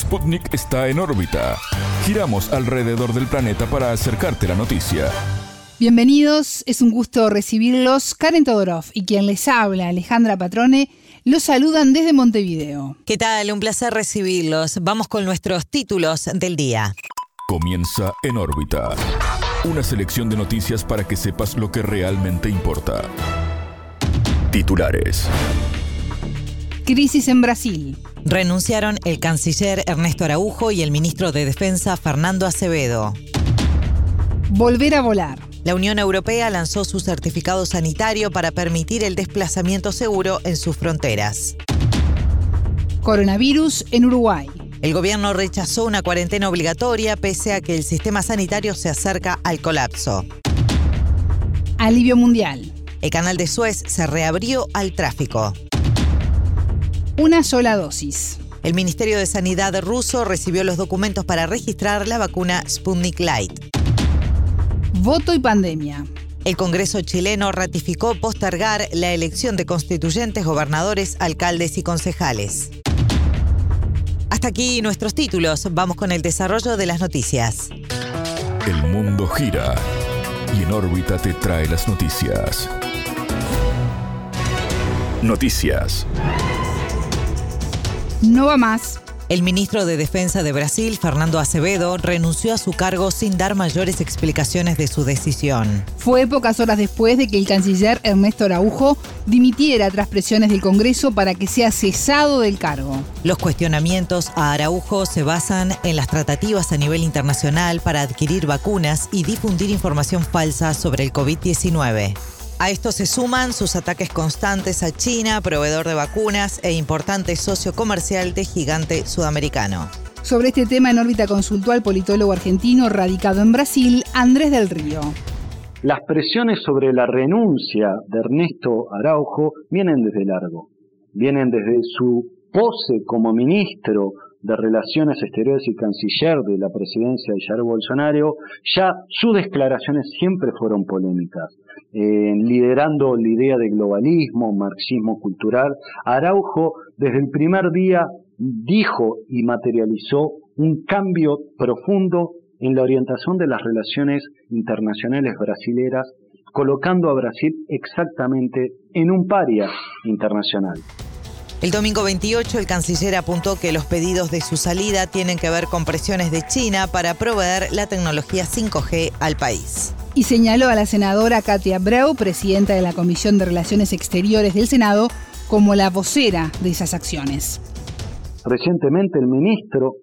Sputnik está en órbita. Giramos alrededor del planeta para acercarte la noticia. Bienvenidos, es un gusto recibirlos. Karen Todorov y quien les habla, Alejandra Patrone, los saludan desde Montevideo. ¿Qué tal? Un placer recibirlos. Vamos con nuestros títulos del día. Comienza En órbita. Una selección de noticias para que sepas lo que realmente importa. Titulares. Crisis en Brasil. Renunciaron el canciller Ernesto Araujo y el ministro de Defensa Fernando Acevedo. Volver a volar. La Unión Europea lanzó su certificado sanitario para permitir el desplazamiento seguro en sus fronteras. Coronavirus en Uruguay. El gobierno rechazó una cuarentena obligatoria pese a que el sistema sanitario se acerca al colapso. Alivio mundial. El canal de Suez se reabrió al tráfico. Una sola dosis. El Ministerio de Sanidad ruso recibió los documentos para registrar la vacuna Sputnik Light. Voto y pandemia. El Congreso chileno ratificó postergar la elección de constituyentes, gobernadores, alcaldes y concejales. Hasta aquí nuestros títulos. Vamos con el desarrollo de las noticias. El mundo gira y En órbita te trae las noticias. Noticias. No va más. El ministro de Defensa de Brasil, Fernando Acevedo, renunció a su cargo sin dar mayores explicaciones de su decisión. Fue pocas horas después de que el canciller Ernesto Araujo dimitiera tras presiones del Congreso para que sea cesado del cargo. Los cuestionamientos a Araujo se basan en las tratativas a nivel internacional para adquirir vacunas y difundir información falsa sobre el COVID-19. A esto se suman sus ataques constantes a China, proveedor de vacunas e importante socio comercial de gigante sudamericano. Sobre este tema En órbita consultó al politólogo argentino radicado en Brasil, Andrés del Río. Las presiones sobre la renuncia de Ernesto Araujo vienen desde largo. Vienen desde su pose como ministro de Relaciones Exteriores y canciller de la presidencia de Jair Bolsonaro. Ya sus declaraciones siempre fueron polémicas. Liderando la idea de globalismo, marxismo cultural, Araujo desde el primer día dijo y materializó un cambio profundo en la orientación de las relaciones internacionales brasileras, colocando a Brasil exactamente en un paria internacional. El domingo 28, el canciller apuntó que los pedidos de su salida tienen que ver con presiones de China para proveer la tecnología 5G al país. Y señaló a la senadora Katia Abreu, presidenta de la Comisión de Relaciones Exteriores del Senado, como la vocera de esas acciones. Recientemente el ministro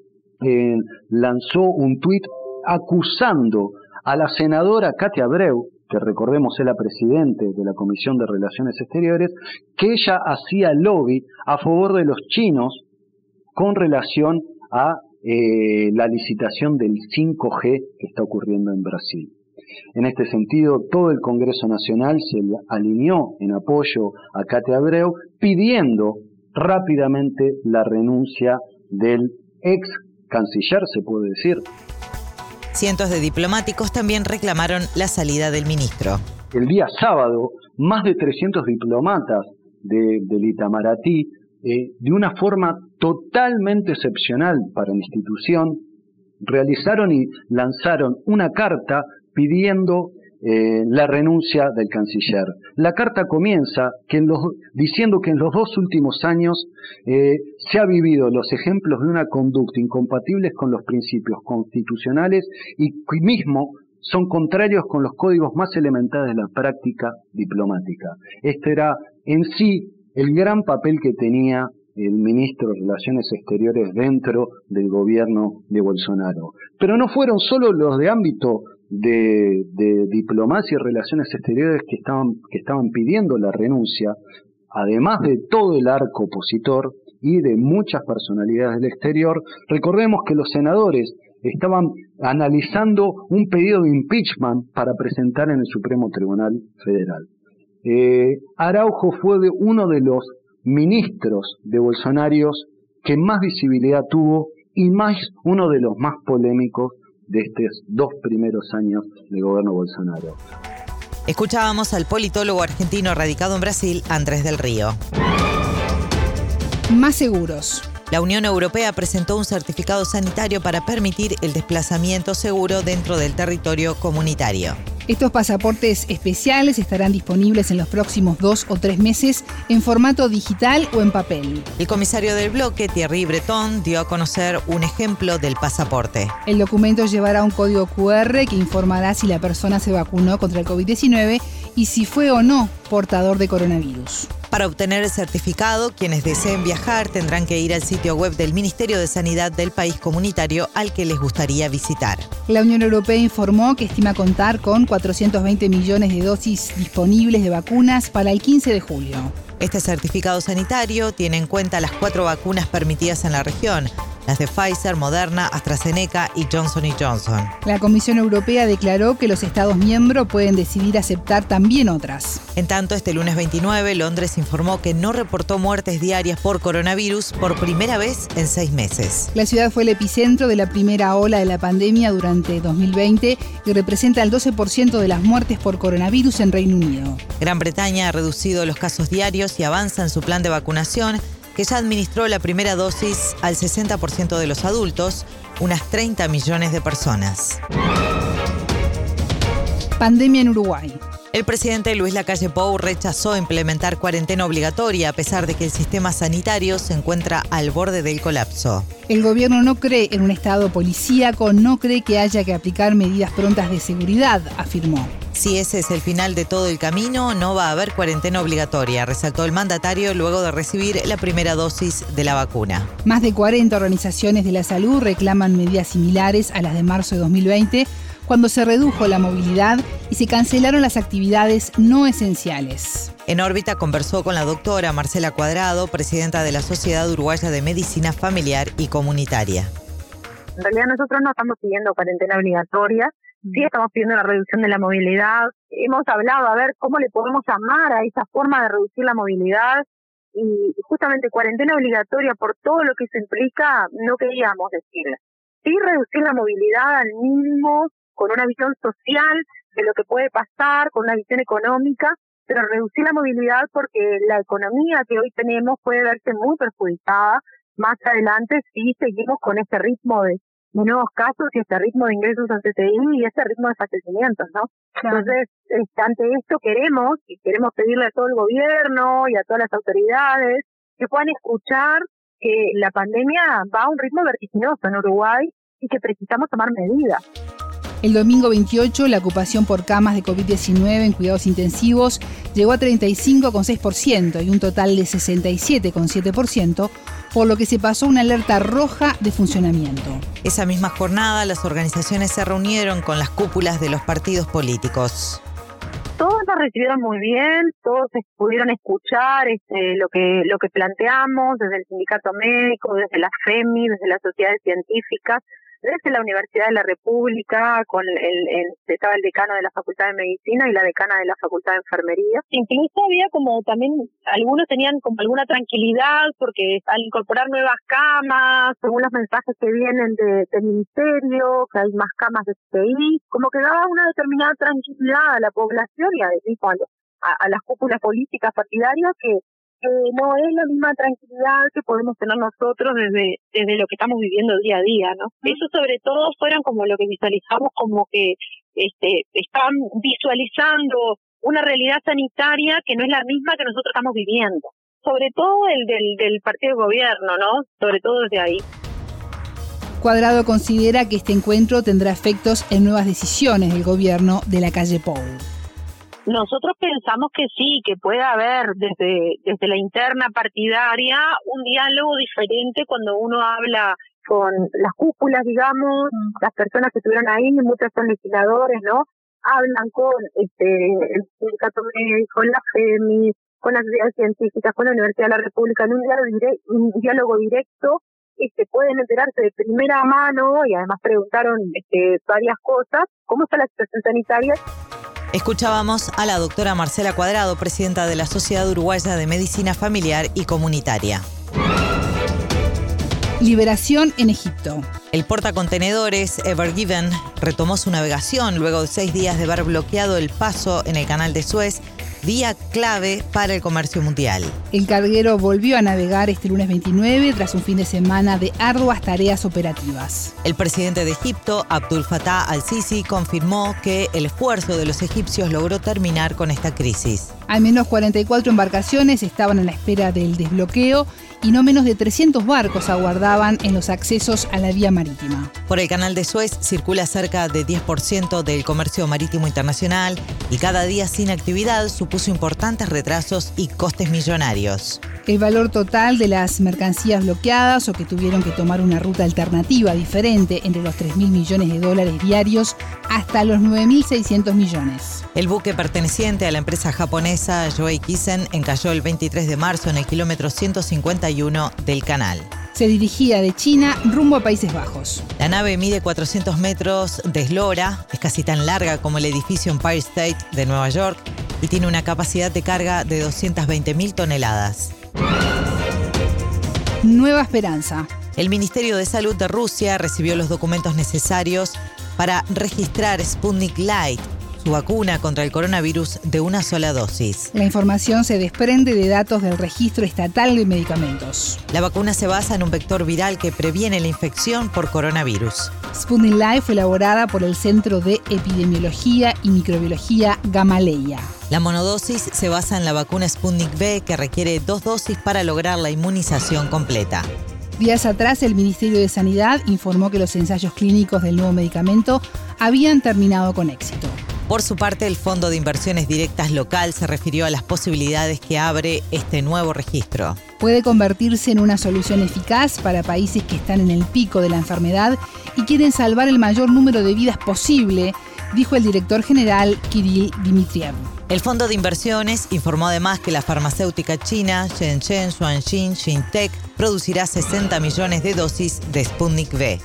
lanzó un tuit acusando a la senadora Katia Abreu, que recordemos es la presidente de la Comisión de Relaciones Exteriores, que ella hacía lobby a favor de los chinos con relación a la licitación del 5G que está ocurriendo en Brasil. En este sentido, todo el Congreso Nacional se alineó en apoyo a Katia Abreu, pidiendo rápidamente la renuncia del ex canciller, se puede decir. Cientos de diplomáticos también reclamaron la salida del ministro. El día sábado, más de 300 diplomatas del Itamaraty, de una forma totalmente excepcional para la institución, realizaron y lanzaron una carta pidiendo la renuncia del canciller. La carta comienza diciendo que en los 2 últimos años se ha vivido los ejemplos de una conducta incompatibles con los principios constitucionales y que mismo son contrarios con los códigos más elementales de la práctica diplomática. Este era en sí el gran papel que tenía el ministro de Relaciones Exteriores dentro del gobierno de Bolsonaro. Pero no fueron solo los de ámbito de diplomacia y relaciones exteriores que estaban pidiendo la renuncia, además de todo el arco opositor y de muchas personalidades del exterior. Recordemos que los senadores estaban analizando un pedido de impeachment para presentar en el Supremo Tribunal Federal. Araujo fue uno de los ministros de Bolsonaro que más visibilidad tuvo y uno de los más polémicos de estos 2 primeros años del gobierno Bolsonaro. Escuchábamos al politólogo argentino radicado en Brasil, Andrés del Río. Más seguros. La Unión Europea presentó un certificado sanitario para permitir el desplazamiento seguro dentro del territorio comunitario. Estos pasaportes especiales estarán disponibles en los próximos 2 o 3 meses en formato digital o en papel. El comisario del bloque, Thierry Breton, dio a conocer un ejemplo del pasaporte. El documento llevará un código QR que informará si la persona se vacunó contra el COVID-19 y si fue o no portador de coronavirus. Para obtener el certificado, quienes deseen viajar tendrán que ir al sitio web del Ministerio de Sanidad del país comunitario al que les gustaría visitar. La Unión Europea informó que estima contar con 420 millones de dosis disponibles de vacunas para el 15 de julio. Este certificado sanitario tiene en cuenta las 4 vacunas permitidas en la región, las de Pfizer, Moderna, AstraZeneca y Johnson & Johnson. La Comisión Europea declaró que los Estados miembros pueden decidir aceptar también otras. En tanto, este lunes 29, Londres informó que no reportó muertes diarias por coronavirus por primera vez en 6 meses. La ciudad fue el epicentro de la primera ola de la pandemia durante 2020 y representa el 12% de las muertes por coronavirus en Reino Unido. Gran Bretaña ha reducido los casos diarios y avanza en su plan de vacunación, que ya administró la primera dosis al 60% de los adultos, unas 30 millones de personas. Pandemia en Uruguay. El presidente Luis Lacalle Pou rechazó implementar cuarentena obligatoria a pesar de que el sistema sanitario se encuentra al borde del colapso. El gobierno no cree en un estado policíaco, no cree que haya que aplicar medidas prontas de seguridad, afirmó. Si ese es el final de todo el camino, no va a haber cuarentena obligatoria, resaltó el mandatario luego de recibir la primera dosis de la vacuna. Más de 40 organizaciones de la salud reclaman medidas similares a las de marzo de 2020, cuando se redujo la movilidad y se cancelaron las actividades no esenciales. En órbita conversó con la doctora Marcela Cuadrado, presidenta de la Sociedad Uruguaya de Medicina Familiar y Comunitaria. En realidad nosotros no estamos pidiendo cuarentena obligatoria, sí estamos pidiendo la reducción de la movilidad. Hemos hablado a ver cómo le podemos llamar a esa forma de reducir la movilidad y justamente cuarentena obligatoria por todo lo que eso implica no queríamos decirle. Sí reducir la movilidad al mínimo con una visión social de lo que puede pasar, con una visión económica, pero reducir la movilidad porque la economía que hoy tenemos puede verse muy perjudicada más adelante si seguimos con este ritmo de nuevos casos y este ritmo de ingresos al CTI y este ritmo de fallecimientos, ¿no? Claro. Entonces, ante esto queremos pedirle a todo el gobierno y a todas las autoridades que puedan escuchar que la pandemia va a un ritmo vertiginoso en Uruguay y que precisamos tomar medidas. El domingo 28, la ocupación por camas de COVID-19 en cuidados intensivos llegó a 35,6% y un total de 67,7%, por lo que se pasó una alerta roja de funcionamiento. Esa misma jornada, las organizaciones se reunieron con las cúpulas de los partidos políticos. Todos nos recibieron muy bien, todos pudieron escuchar lo que planteamos desde el sindicato médico, desde la FEMI, desde las sociedades científicas, desde la Universidad de la República, estaba el decano de la Facultad de Medicina y la decana de la Facultad de Enfermería. Incluso había como también, algunos tenían como alguna tranquilidad porque al incorporar nuevas camas, según los mensajes que vienen del ministerio, que hay más camas de CTI, como que daba una determinada tranquilidad a la población y a las cúpulas políticas partidarias que no es la misma tranquilidad que podemos tener nosotros desde lo que estamos viviendo día a día, ¿no? Eso sobre todo fueron como lo que visualizamos como que están visualizando una realidad sanitaria que no es la misma que nosotros estamos viviendo. Sobre todo el del partido de gobierno, ¿no? Sobre todo desde ahí. Cuadrado considera que este encuentro tendrá efectos en nuevas decisiones del gobierno de Lacalle Pou. Nosotros pensamos que sí, que puede haber desde la interna partidaria un diálogo diferente cuando uno habla con las cúpulas, digamos, las personas que estuvieron ahí, muchos son legisladores, ¿no? Hablan con el sindicato médico, la FEMI, con las sociedades científicas, con la Universidad de la República, en un diálogo directo, pueden enterarse de primera mano y además preguntaron varias cosas, cómo está la situación sanitaria. Escuchábamos a la doctora Marcela Cuadrado, presidenta de la Sociedad Uruguaya de Medicina Familiar y Comunitaria. Liberación en Egipto. El portacontenedores Ever Given retomó su navegación luego de 6 días de haber bloqueado el paso en el canal de Suez vía clave para el comercio mundial. El carguero volvió a navegar este lunes 29 tras un fin de semana de arduas tareas operativas. El presidente de Egipto, Abdul Fattah al-Sisi, confirmó que el esfuerzo de los egipcios logró terminar con esta crisis. Al menos 44 embarcaciones estaban a la espera del desbloqueo y no menos de 300 barcos aguardaban en los accesos a la vía marítima. Por el canal de Suez circula cerca de 10% del comercio marítimo internacional y cada día sin actividad supuso importantes retrasos y costes millonarios. El valor total de las mercancías bloqueadas o que tuvieron que tomar una ruta alternativa diferente entre los $3.000 millones diarios hasta los 9.600 millones. El buque perteneciente a la empresa japonesa Yoei Kisen encalló el 23 de marzo en el kilómetro 151 del canal. Se dirigía de China rumbo a Países Bajos. La nave mide 400 metros de eslora, es casi tan larga como el edificio Empire State de Nueva York y tiene una capacidad de carga de 220.000 toneladas. Nueva esperanza. El Ministerio de Salud de Rusia recibió los documentos necesarios para registrar Sputnik Light, su vacuna contra el coronavirus de una sola dosis. La información se desprende de datos del Registro Estatal de Medicamentos. La vacuna se basa en un vector viral que previene la infección por coronavirus. Sputnik Light fue elaborada por el Centro de Epidemiología y Microbiología Gamaleya. La monodosis se basa en la vacuna Sputnik V, que requiere 2 dosis para lograr la inmunización completa. Días atrás, el Ministerio de Sanidad informó que los ensayos clínicos del nuevo medicamento habían terminado con éxito. Por su parte, el Fondo de Inversiones Directas local se refirió a las posibilidades que abre este nuevo registro. Puede convertirse en una solución eficaz para países que están en el pico de la enfermedad y quieren salvar el mayor número de vidas posible, dijo el director general Kirill Dmitriev. El Fondo de Inversiones informó además que la farmacéutica china Shenzhen Xuanxin Xintec producirá 60 millones de dosis de Sputnik V.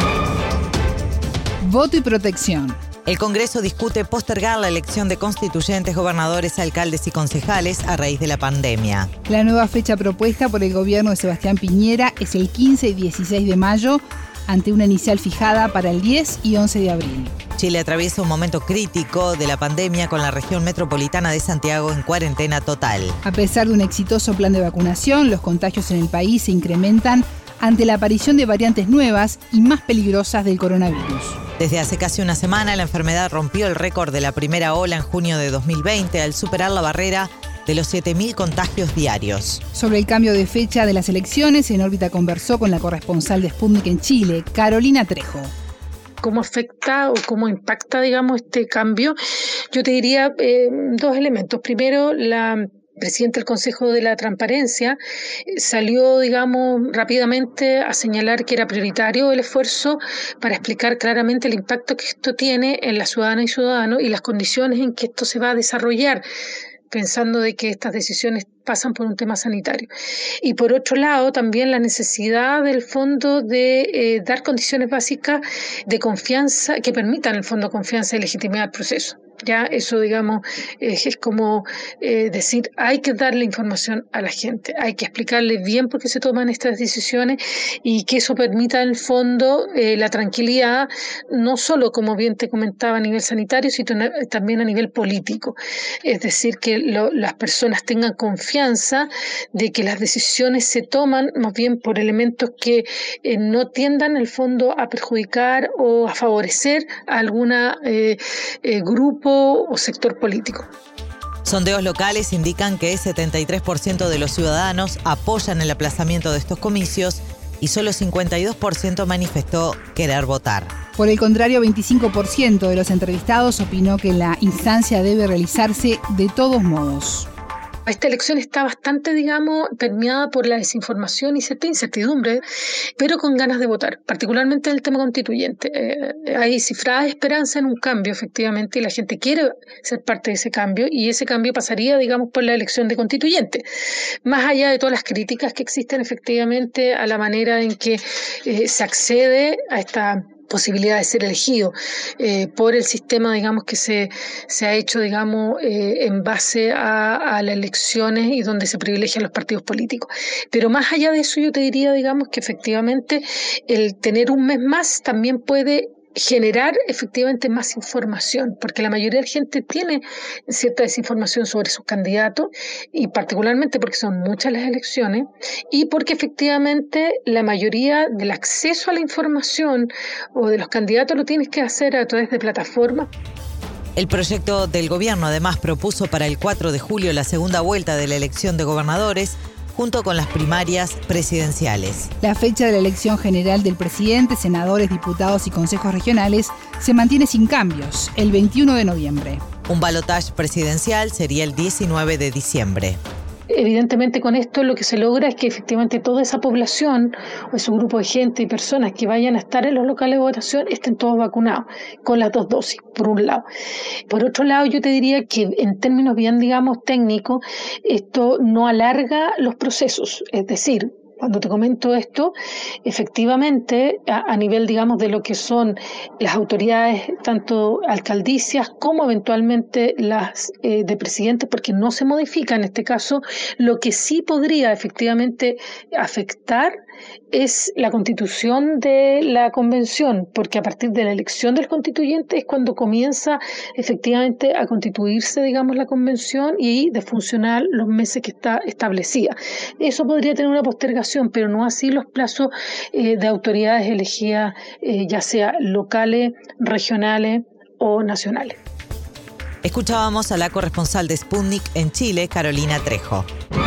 Voto y protección. El Congreso discute postergar la elección de constituyentes, gobernadores, alcaldes y concejales a raíz de la pandemia. La nueva fecha propuesta por el gobierno de Sebastián Piñera es el 15 y 16 de mayo, ante una inicial fijada para el 10 y 11 de abril. Chile atraviesa un momento crítico de la pandemia con la región metropolitana de Santiago en cuarentena total. A pesar de un exitoso plan de vacunación, los contagios en el país se incrementan ante la aparición de variantes nuevas y más peligrosas del coronavirus. Desde hace casi una semana, la enfermedad rompió el récord de la primera ola en junio de 2020 al superar la barrera de los 7.000 contagios diarios. Sobre el cambio de fecha de las elecciones, En órbita conversó con la corresponsal de Sputnik en Chile, Carolina Trejo. ¿Cómo afecta o cómo impacta, digamos, este cambio? Yo te diría 2 elementos. Primero, la presidenta del Consejo de la Transparencia salió, digamos, rápidamente a señalar que era prioritario el esfuerzo para explicar claramente el impacto que esto tiene en la ciudadana y ciudadano y las condiciones en que esto se va a desarrollar, pensando de que estas decisiones pasan por un tema sanitario. Y por otro lado, también la necesidad del fondo de dar condiciones básicas de confianza, que permitan el fondo confianza y legitimidad al proceso. Ya eso, digamos, es como decir, hay que darle información a la gente, hay que explicarle bien por qué se toman estas decisiones y que eso permita en el fondo la tranquilidad, no solo, como bien te comentaba, a nivel sanitario, sino también a nivel político. Es decir, que las personas tengan confianza de que las decisiones se toman más bien por elementos que no tiendan, en el fondo, a perjudicar o a favorecer a alguna grupo o sector político. Sondeos locales indican que el 73% de los ciudadanos apoyan el aplazamiento de estos comicios y solo 52% manifestó querer votar. Por el contrario, 25% de los entrevistados opinó que la instancia debe realizarse de todos modos. Esta elección está bastante, digamos, permeada por la desinformación y cierta incertidumbre, pero con ganas de votar, particularmente en el tema constituyente. Hay cifrada esperanza en un cambio, efectivamente, y la gente quiere ser parte de ese cambio, y ese cambio pasaría, digamos, por la elección de constituyente. Más allá de todas las críticas que existen, efectivamente, a la manera en que se accede a esta posibilidad de ser elegido por el sistema, digamos, que se ha hecho, digamos, en base a las elecciones y donde se privilegian los partidos políticos. Pero más allá de eso, yo te diría, digamos, que efectivamente el tener un mes más también puede generar efectivamente más información, porque la mayoría de la gente tiene cierta desinformación sobre sus candidatos, y particularmente porque son muchas las elecciones, y porque efectivamente la mayoría del acceso a la información o de los candidatos lo tienes que hacer a través de plataformas. El proyecto del gobierno además propuso para el 4 de julio la segunda vuelta de la elección de gobernadores, junto con las primarias presidenciales. La fecha de la elección general del presidente, senadores, diputados y consejos regionales se mantiene sin cambios, el 21 de noviembre. Un balotaje presidencial sería el 19 de diciembre. Evidentemente con esto lo que se logra es que efectivamente toda esa población o ese grupo de gente y personas que vayan a estar en los locales de votación estén todos vacunados con las 2 dosis, por un lado. Por otro lado, yo te diría que en términos bien, digamos, técnicos, esto no alarga los procesos, es decir, cuando te comento esto, efectivamente, a nivel, digamos, de lo que son las autoridades, tanto alcaldicias como eventualmente las de presidentes, porque no se modifica en este caso, lo que sí podría efectivamente afectar es la constitución de la convención, porque a partir de la elección del constituyente es cuando comienza efectivamente a constituirse, digamos, la convención y de funcionar los meses que está establecida. Eso podría tener una postergación, pero no así los plazos de autoridades elegidas, ya sea locales, regionales o nacionales. Escuchábamos a la corresponsal de Sputnik en Chile, Carolina Trejo.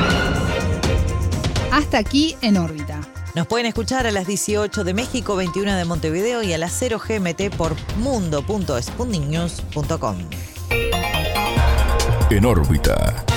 Hasta aquí En órbita. Nos pueden escuchar a las 18 de México, 21 de Montevideo y a las 0 GMT por mundo.sputniknews.com. En órbita.